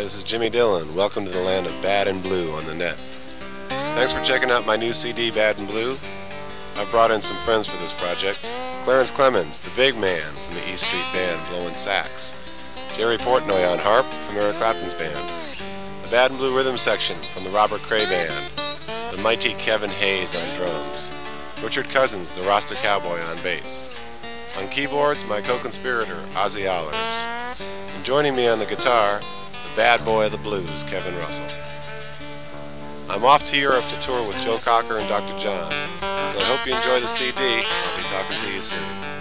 this is Jimmy Dillon. Welcome to the land of Bad and Blue on the net. Thanks for checking out my new CD, Bad and Blue. I've brought in some friends for this project. Clarence Clemens, the big man from the East Street Band, blowing sax. Jerry Portnoy on harp from Eric Clapton's band. The Bad and Blue rhythm section from the Robert Cray Band. The mighty Kevin Hayes on drums. Richard Cousins, the Rasta Cowboy, on bass. On keyboards, my co-conspirator, Ozzy Allers. And joining me on the guitar, the bad boy of the blues, Kevin Russell. I'm off to Europe to tour with Joe Cocker and Dr. John, so I hope you enjoy the CD. I'll be talking to you soon.